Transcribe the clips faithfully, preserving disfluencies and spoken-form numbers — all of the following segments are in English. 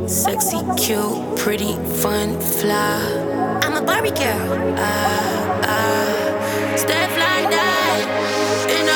Sexy, cute, pretty, fun, fly. I'm a Barbie girl. Ah, ah, step like that. And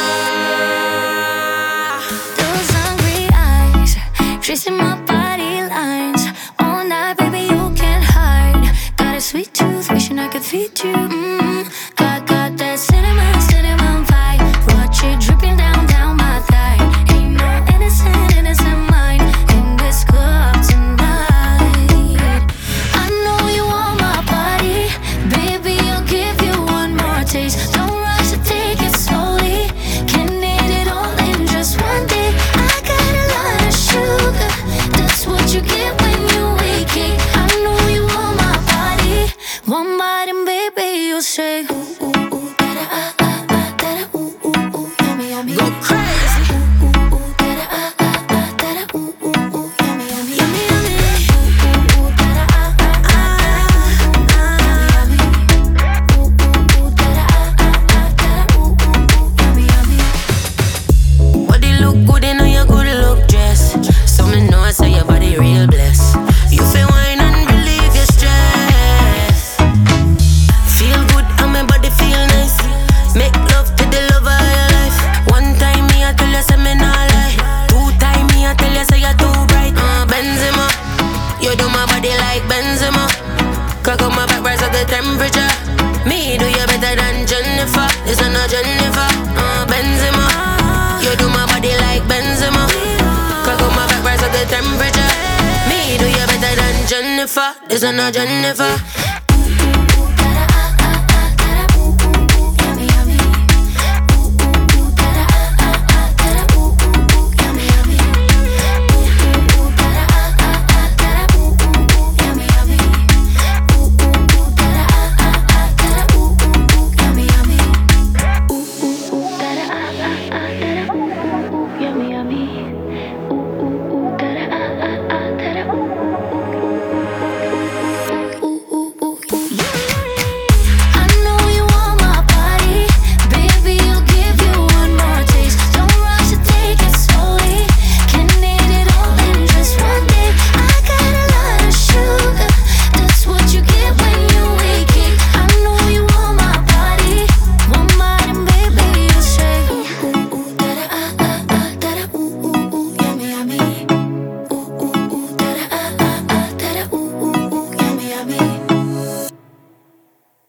ah, Those hungry eyes, tracing my body lines. All night, baby, you can't hide. Got a sweet tooth, wishing I could feed you. Mm, got, got that cinnamon, cinnamon vibe. Watch it dripping down, down my thigh. Ain't no innocent, innocent mind in this club tonight. I know you want my body, baby, I'll give you one more taste. Don't rush to take it slowly, can eat it all in just one day. I got a lot of sugar, that's what you get when you wake it. I know you want my body, one bite and baby, you'll say ooh, ooh, ooh, da-da, ah, ah, ah, da-da, ooh, ooh, ooh, yummy, yummy. go crazy. Ooh, ooh, ooh, da-da, ah, ah, ah, da-da, ooh, ooh, ooh, yummy, yummy, yummy, yummy. Ooh, ooh, ooh, da-da, ah, ah, ah, da-da, ooh, ooh, yummy, yummy. Ooh, ooh, ooh, da-da, ah, ah, ah, da-da, ooh, ooh, ooh, yummy, yummy. Body look good in your good look dress. So me know I say your body real blessed. You feel wine and relieve your stress. Feel good and my body feel nice. Make love to the lover of your life. One time me I tell you say me nah lie. Two time me I tell you say you're too bright. Uh, Benzema, you do my body like Benzema. Cock up my back, rise up the temperature. Me do you better than Jennifer. This is not Jennifer. Uh, Benzema, you do my body like Benzema. Cock up my back, rise up the temperature. Me do you better than Jennifer. This is not Jennifer.